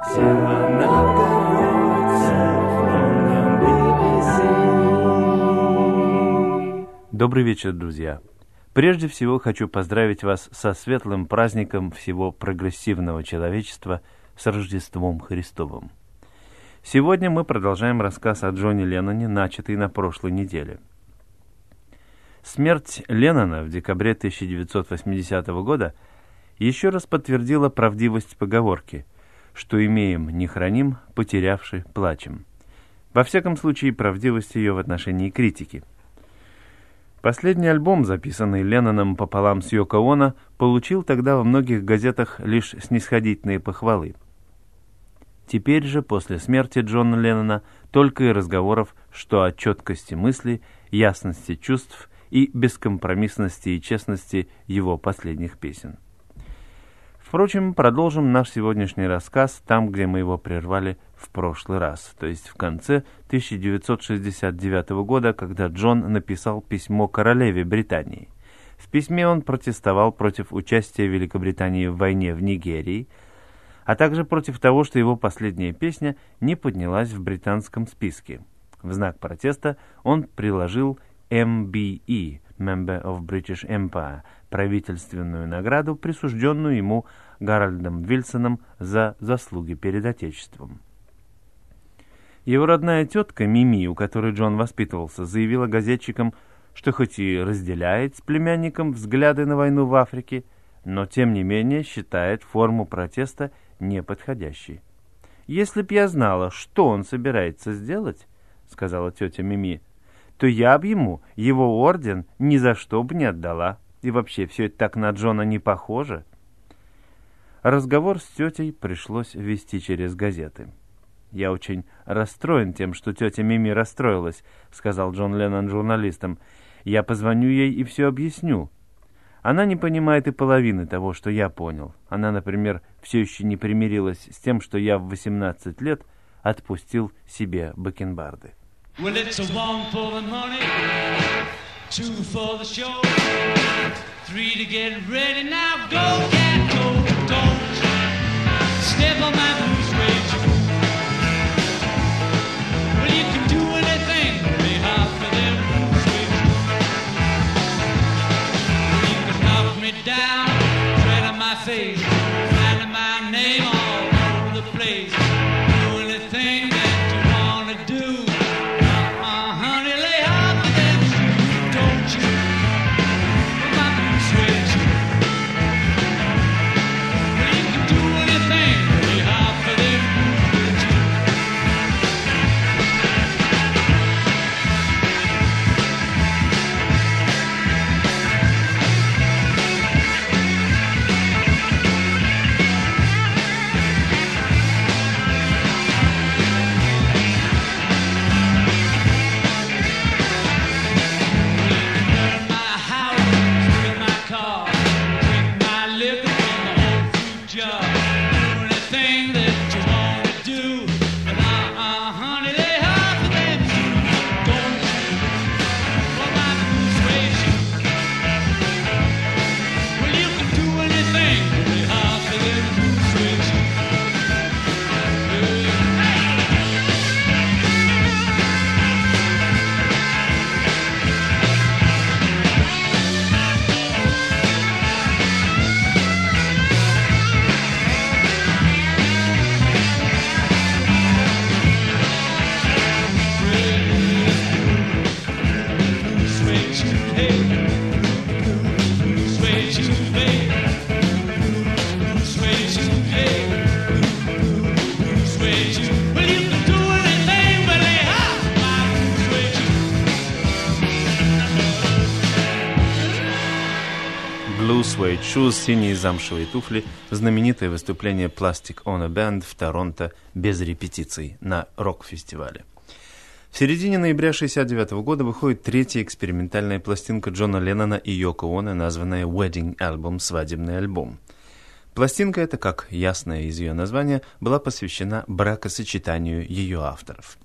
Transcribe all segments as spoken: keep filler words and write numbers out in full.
Добрый вечер, друзья! Прежде всего хочу поздравить вас со светлым праздником всего прогрессивного человечества, с Рождеством Христовым. Сегодня мы продолжаем рассказ о Джоне Ленноне, начатый на прошлой неделе. Смерть Леннона в декабре тысяча девятьсот восьмидесятого года еще раз подтвердила правдивость поговорки «что имеем, не храним, потерявши, плачем». Во всяком случае, правдивость ее в отношении критики. Последний альбом, записанный Ленноном пополам с Йоко Оно, получил тогда во многих газетах лишь снисходительные похвалы. Теперь же, после смерти Джона Леннона, только и разговоров, что о четкости мысли, ясности чувств и бескомпромиссности и честности его последних песен. Впрочем, продолжим наш сегодняшний рассказ там, где мы его прервали в прошлый раз, то есть в конце тысяча девятьсот шестьдесят девятого года, когда Джон написал письмо королеве Британии. В письме он протестовал против участия Великобритании в войне в Нигерии, а также против того, что его последняя песня не поднялась в британском списке. В знак протеста он приложил эм би и, Member of British Empire, правительственную награду, присужденную ему Гарольдом Вильсоном за заслуги перед Отечеством. Его родная тетка Мими, у которой Джон воспитывался, заявила газетчикам, что хоть и разделяет с племянником взгляды на войну в Африке, но тем не менее считает форму протеста неподходящей. «Если б я знала, что он собирается сделать, — сказала тетя Мими, — то я б ему его орден ни за что бы не отдала. И вообще, все это так на Джона не похоже». Разговор с тетей пришлось вести через газеты. «Я очень расстроен тем, что тетя Мими расстроилась», — сказал Джон Леннон журналистам. «Я позвоню ей и все объясню. Она не понимает и половины того, что я понял. Она, например, все еще не примирилась с тем, что я в восемнадцать лет отпустил себе бакенбарды». Well, it's a one for the money, two for the show, three to get ready. Now go, cat, go, don't step on my blue suede shoe. Well, you can do anything, be hot for them blue suede shoes. You can knock me down, tread on my face, writing my name all over the place. Do anything that you wanna do. Blue Suede Shoes, синие замшевые туфли, знаменитое выступление Plastic Ono Band в Торонто без репетиций на рок-фестивале. В середине ноября шестьдесят девятого года выходит третья экспериментальная пластинка Джона Леннона и Йоко Оно, названная Wedding Album, свадебный альбом. Пластинка эта, как ясно из ее названия, была посвящена бракосочетанию ее авторов.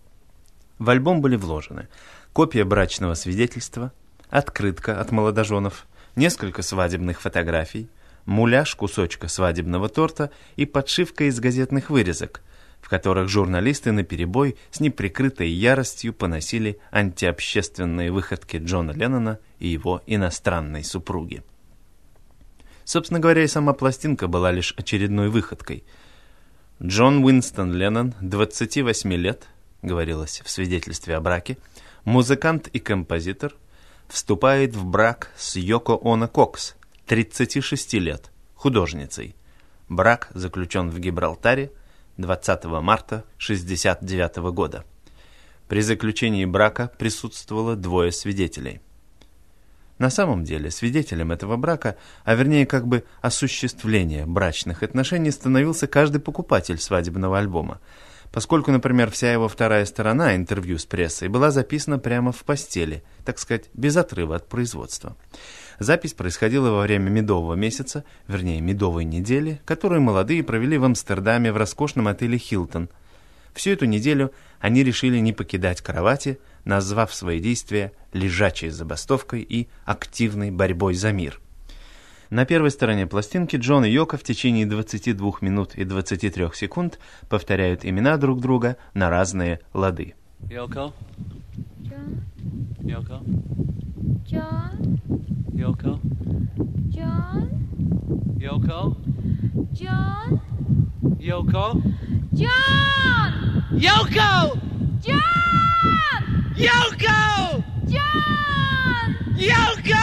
В альбом были вложены копия брачного свидетельства, открытка от молодоженов, несколько свадебных фотографий, муляж кусочка свадебного торта и подшивка из газетных вырезок, в которых журналисты наперебой с неприкрытой яростью поносили антиобщественные выходки Джона Леннона и его иностранной супруги. Собственно говоря, и сама пластинка была лишь очередной выходкой. Джон Уинстон Леннон, двадцати восьми лет, говорилось в свидетельстве о браке, музыкант и композитор, вступает в брак с Йоко Оно Кокс, тридцати шести лет, художницей. Брак заключен в Гибралтаре двадцатого марта шестьдесят девятого года. При заключении брака присутствовало двое свидетелей. На самом деле свидетелем этого брака, а вернее как бы осуществления брачных отношений, становился каждый покупатель свадебного альбома, поскольку, например, вся его вторая сторона, интервью с прессой, была записана прямо в постели, так сказать, без отрыва от производства. Запись происходила во время медового месяца, вернее, медовой недели, которую молодые провели в Амстердаме в роскошном отеле «Хилтон». Всю эту неделю они решили не покидать кровати, назвав свои действия лежачей забастовкой и активной борьбой за мир. На первой стороне пластинки Джон и Йоко в течение двадцати двух минут и двадцати трёх секунд повторяют имена друг друга на разные лады. Yoko? John, Yoko? John, Yoko? John, Yoko? John, Yoko? John, Yoko! John, Yoko! John, Yoko!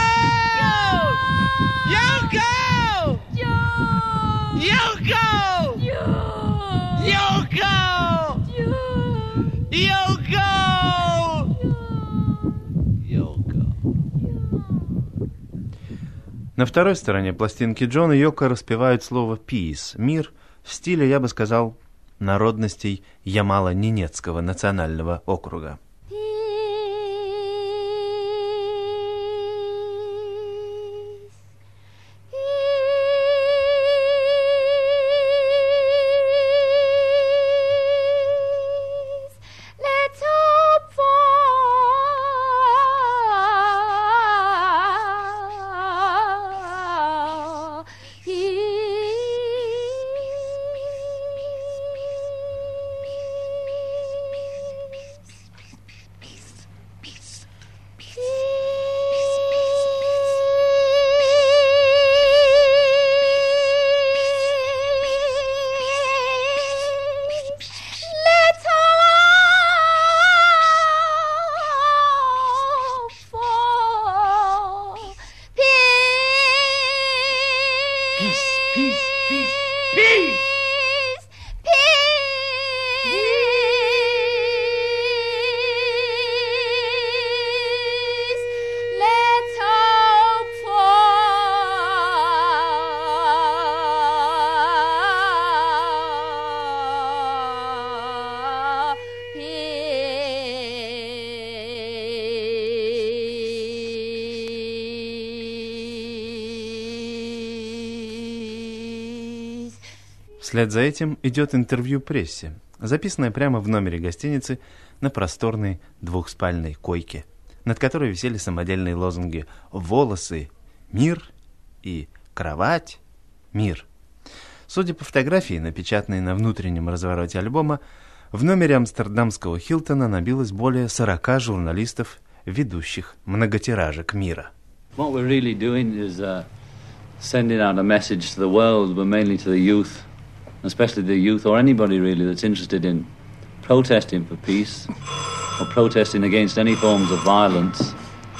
Yoko! John, Yoko! John, Yoko! John, Yoko! Yoko. На второй стороне пластинки Джон и Йоко распевают слово «peace» — «мир» в стиле, я бы сказал, народностей Ямало-Ненецкого национального округа. Вслед за этим идет интервью прессе, записанное прямо в номере гостиницы на просторной двухспальной койке, над которой висели самодельные лозунги «Волосы – мир» и «Кровать – мир». Судя по фотографии, напечатанной на внутреннем развороте альбома, в номере амстердамского Хилтона набилось более сорока журналистов, ведущих многотиражек мира. What we're really doing is uh, sending out a message to the world, but mainly to the youth, especially the youth or anybody really that's interested in protesting for peace or protesting against any forms of violence.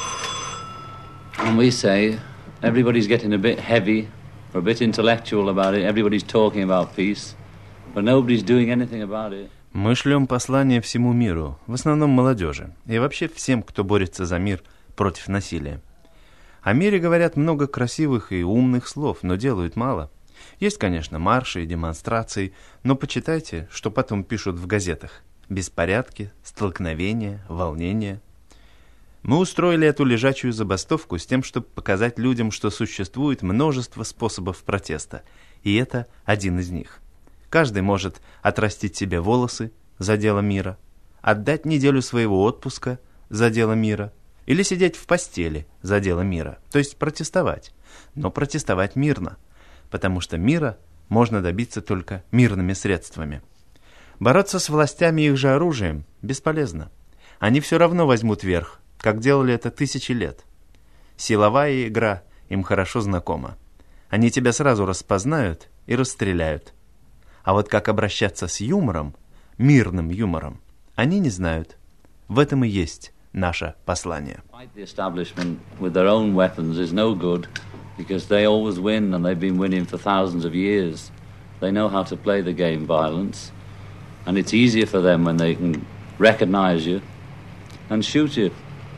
And we say everybody's getting a bit heavy or a bit intellectual about it. Everybody's talking about peace, but nobody's doing anything about it. Мы шлем послание всему миру, в основном молодежи, и вообще всем, кто борется за мир против насилия. О мире говорят много красивых и умных слов, но делают мало. Есть, конечно, марши и демонстрации, но почитайте, что потом пишут в газетах. Беспорядки, столкновения, волнения. Мы устроили эту лежачую забастовку с тем, чтобы показать людям, что существует множество способов протеста, и это один из них. Каждый может отрастить себе волосы за дело мира, отдать неделю своего отпуска за дело мира, или сидеть в постели за дело мира, то есть протестовать, но протестовать мирно. потому что мира можно добиться только мирными средствами. Бороться с властями их же оружием бесполезно. Они все равно возьмут верх, как делали это тысячи лет. Силовая игра им хорошо знакома. Они тебя сразу распознают и расстреляют. А вот как обращаться с юмором, мирным юмором, они не знают. В этом и есть наше послание. The establishment with their own weapons is no good because they always win and they've been winning for thousands of years. They know how to play the game violence and it's easier for them when they can recognize you and shoot you.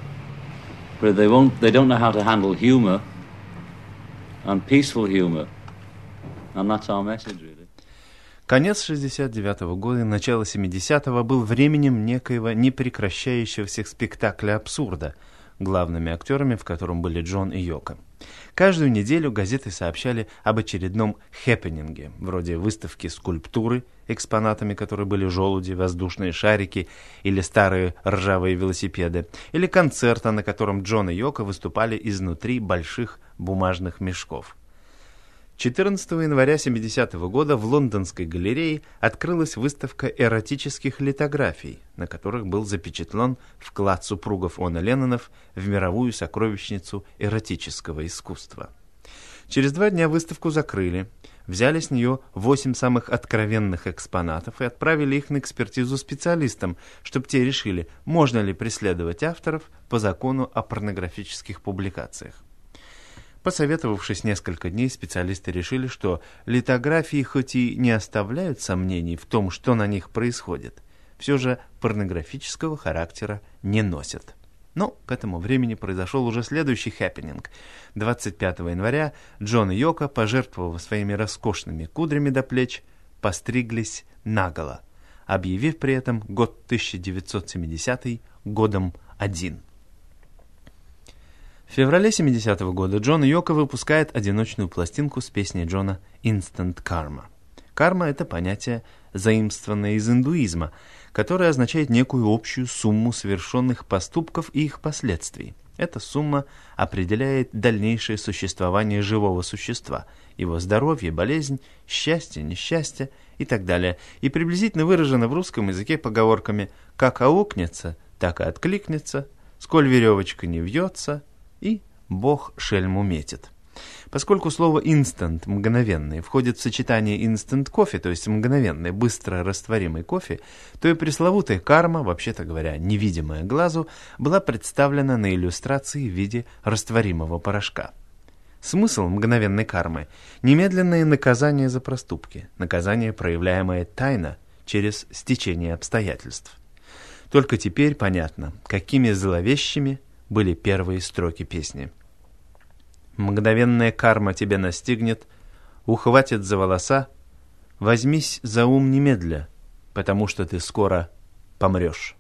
But they won't they don't know how to handle humor and peaceful humor. And that's our message really. Конец шестьдесят девятого года и начало семидесятого был временем некоего непрекращающегося спектакля абсурда, главными актерами в котором были Джон и Йоко. Каждую неделю газеты сообщали об очередном хэппенинге, вроде выставки скульптуры, экспонатами которой были желуди, воздушные шарики или старые ржавые велосипеды, или концерта, на котором Джон и Йоко выступали изнутри больших бумажных мешков. четырнадцатого января семидесятого года в Лондонской галерее открылась выставка эротических литографий, на которых был запечатлен вклад супругов Она Леннонов в мировую сокровищницу эротического искусства. Через два дня выставку закрыли, взяли с нее восемь самых откровенных экспонатов и отправили их на экспертизу специалистам, чтобы те решили, можно ли преследовать авторов по закону о порнографических публикациях. Посоветовавшись несколько дней, специалисты решили, что литографии хоть и не оставляют сомнений в том, что на них происходит, все же порнографического характера не носят. Но к этому времени произошел уже следующий хэппенинг. двадцать пятого января Джон и Йоко, пожертвовав своими роскошными кудрями до плеч, постриглись наголо, объявив при этом год тысяча девятьсот семидесятый годом один. В феврале семидесятого года Джон и Йоко выпускает одиночную пластинку с песней Джона «Instant Karma». Карма – это понятие, заимствованное из индуизма, которое означает некую общую сумму совершенных поступков и их последствий. Эта сумма определяет дальнейшее существование живого существа, его здоровье, болезнь, счастье, несчастье и так далее, и приблизительно выражена в русском языке поговорками «как аукнется, так и откликнется», «сколь веревочка не вьется» и «Бог шельму метит». Поскольку слово «instant» — мгновенный входит в сочетание instant кофе, то есть мгновенный, быстро растворимый кофе, то и пресловутая карма, вообще-то говоря, невидимая глазу, была представлена на иллюстрации в виде растворимого порошка. Смысл мгновенной кармы — немедленное наказание за проступки, наказание, проявляемое тайно через стечение обстоятельств. Только теперь понятно, какими зловещими были первые строки песни. «Мгновенная карма тебя настигнет, ухватит за волоса, возьмись за ум немедля, потому что ты скоро помрешь».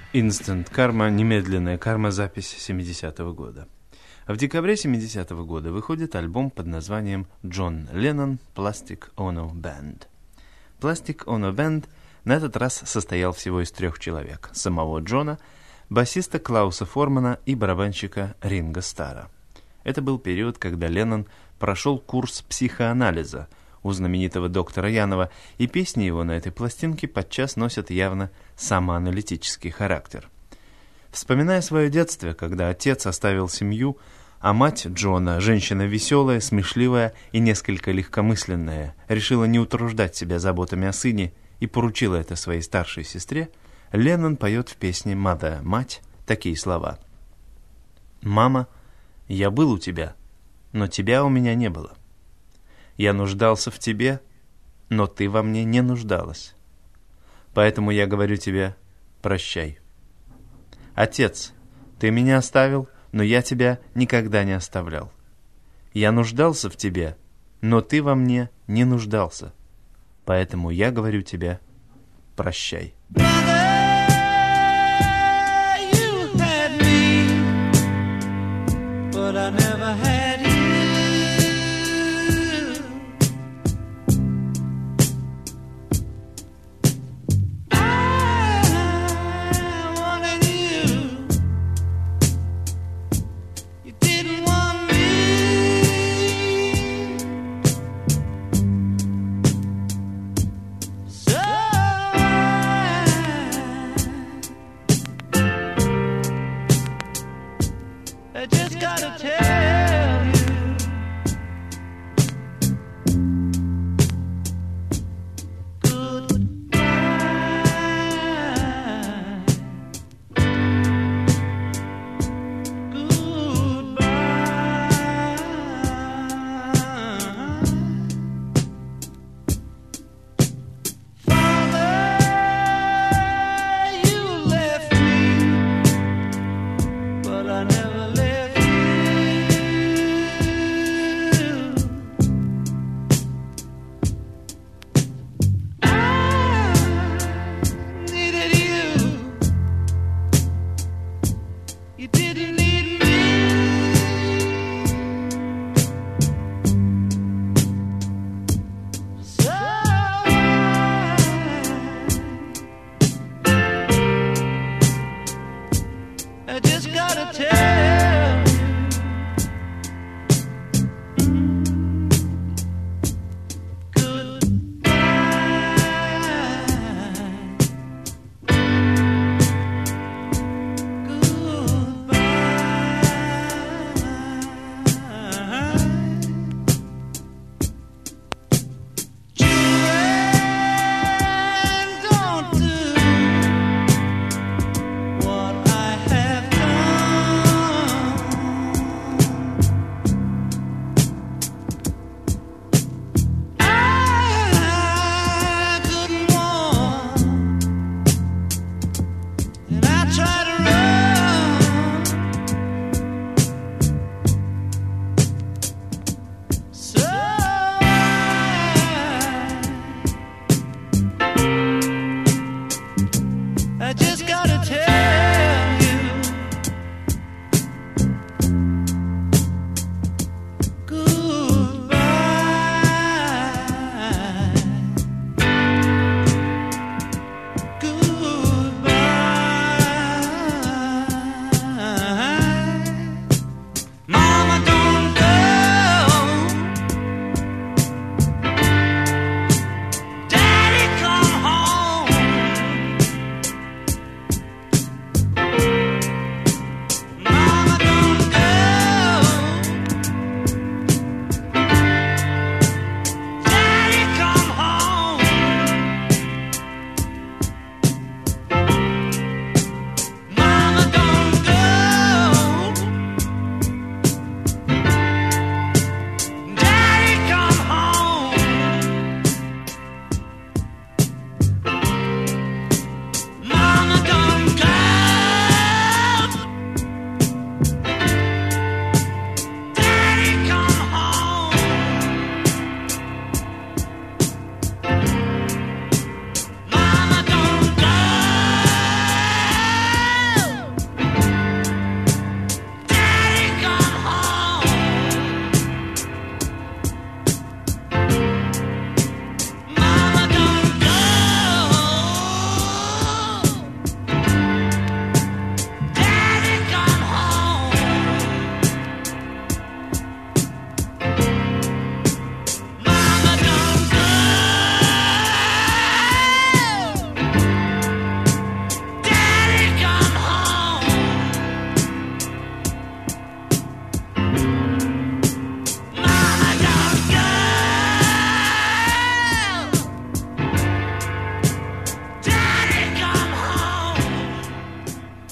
Instant Karma, немедленная карма, запись семидесятого года. В декабре семидесятого года выходит альбом под названием «Джон Леннон Plastic Ono Band». Plastic Ono Band на этот раз состоял всего из трех человек: самого Джона, басиста Клауса Формана и барабанщика Ринго Старра. Это был период, когда Леннон прошел курс психоанализа у знаменитого доктора Янова, и песни его на этой пластинке подчас носят явно самоаналитический характер. Вспоминая свое детство, когда отец оставил семью, а мать Джона, женщина веселая, смешливая и несколько легкомысленная, решила не утруждать себя заботами о сыне и поручила это своей старшей сестре, Леннон поет в песне «Мада, мать» такие слова: «Мама, я был у тебя, но тебя у меня не было. Я нуждался в тебе, но ты во мне не нуждалась. Поэтому я говорю тебе: прощай. Отец, ты меня оставил, но я тебя никогда не оставлял. Я нуждался в тебе, но ты во мне не нуждался. Поэтому я говорю тебе: прощай».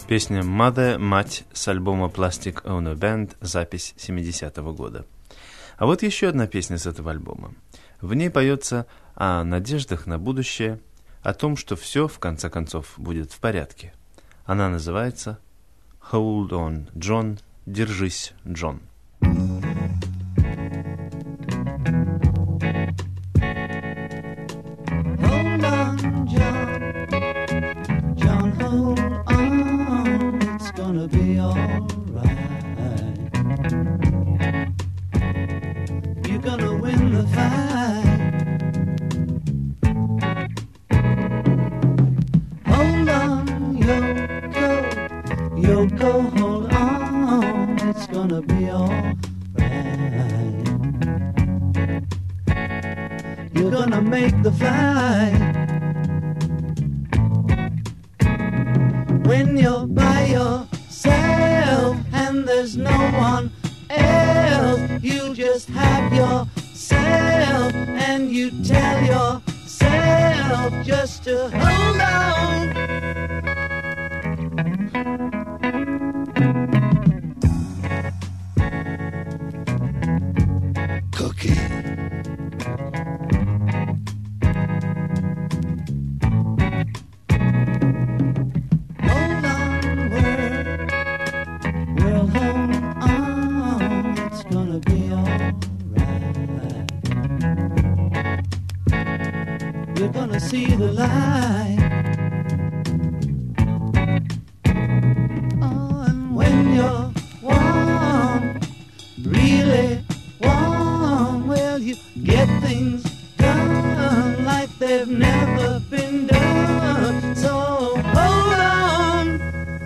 Песня «Mother», «Мать» с альбома Plastic Ono Band, запись семидесятого года. А вот еще одна песня с этого альбома. В ней поется о надеждах на будущее, о том, что все, в конце концов, будет в порядке. Она называется «Hold on, John», «Держись, Джон». Hold on, John. John, hold on. It's gonna be alright. You're gonna win the fight. Hold on, Yoko. Yoko, hold on. It's gonna be alright. You're gonna make the flight. When you're by yourself and there's no one else, you just have yourself and you tell yourself just to hold on. Cookie. You're gonna see the light. Oh, and when you're warm, really warm, well, you get things done like they've never been done. So hold on.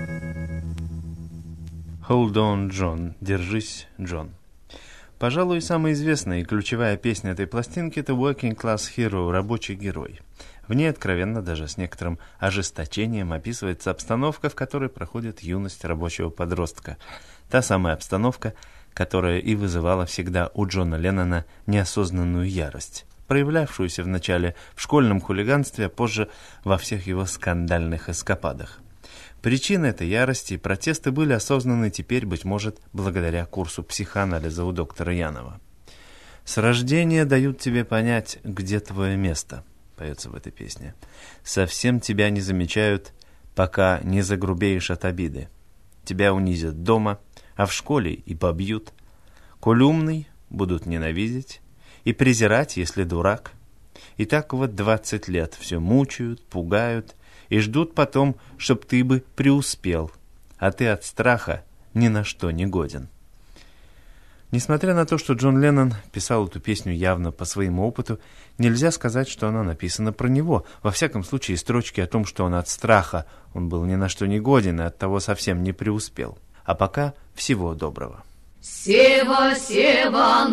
Hold on, John. Держись, Джон. Пожалуй, самая известная и ключевая песня этой пластинки – это «Working Class Hero» – «Рабочий герой». В ней откровенно, даже с некоторым ожесточением, описывается обстановка, в которой проходит юность рабочего подростка. Та самая обстановка, которая и вызывала всегда у Джона Леннона неосознанную ярость, проявлявшуюся вначале в школьном хулиганстве, а позже во всех его скандальных эскападах. Причины этой ярости и протесты были осознаны теперь, быть может, благодаря курсу психоанализа у доктора Янова. «С рождения дают тебе понять, где твое место», — поется в этой песне. «Совсем тебя не замечают, пока не загрубеешь от обиды. Тебя унизят дома, а в школе и побьют. Коль умный, будут ненавидеть и презирать, если дурак. И так вот двадцать лет все мучают, пугают и ждут потом, чтоб ты бы преуспел, а ты от страха ни на что не годен». Несмотря на то, что Джон Леннон писал эту песню явно по своему опыту, нельзя сказать, что она написана про него. Во всяком случае, строчки о том, что он от страха, он был ни на что не годен и оттого совсем не преуспел. А пока всего доброго. Сева, Сева,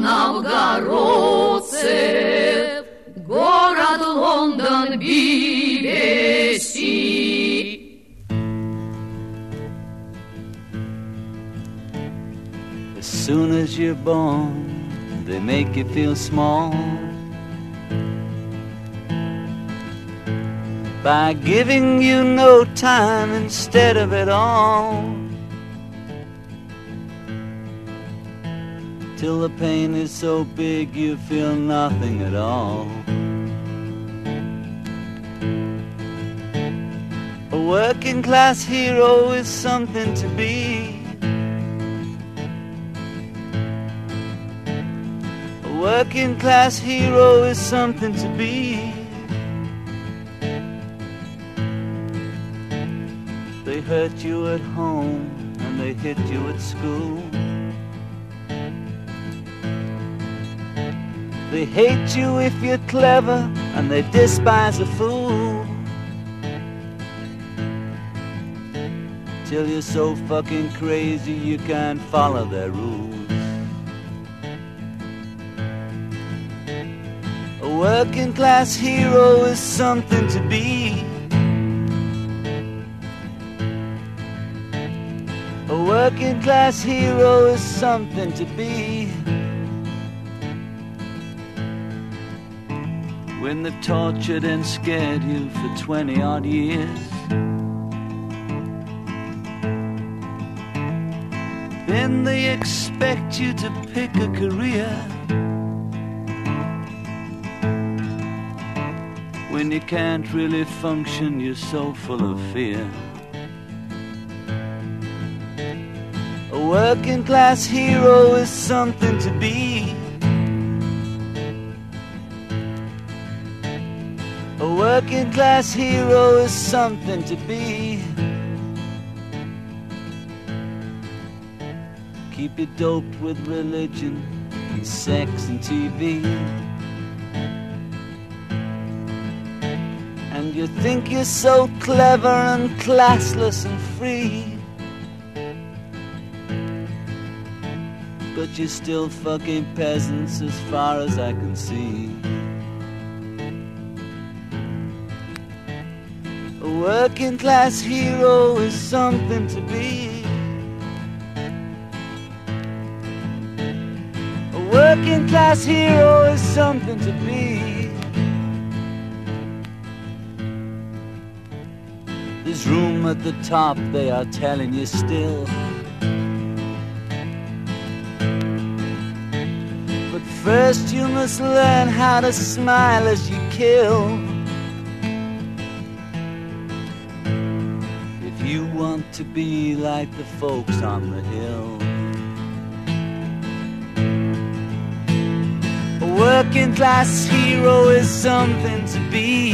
новгородцы, город Лондон, би би си. As soon as you're born, they make you feel small by giving you no time instead of it all, till the pain is so big you feel nothing at all. A working class hero is something to be. A working class hero is something to be. They hurt you at home and they hit you at school. They hate you if you're clever and they despise a fool, till you're so fucking crazy you can't follow their rules. A working class hero is something to be. A working class hero is something to be. When they tortured and scared you for twenty odd years, Then they expect you to pick a career when you can't really function, you're so full of fear. A working class hero is something to be. A working class hero is something to be. Keep you doped with religion and sex and T V. And you think you're so clever and classless and free, but you're still fucking peasants as far as I can see. A working class hero is something to be. A working class hero is something to be. There's room at the top, they are telling you still. But first you must learn how to smile as you kill. If you want to be like the folks on the hill. A working class hero is something to be.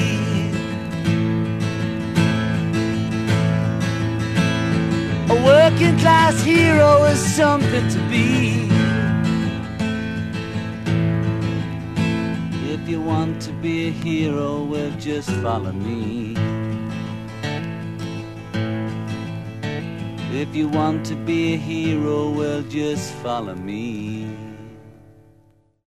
A working class hero is something to be. If you want to be a hero, well, just follow me. If you want to be a hero, well, just follow me.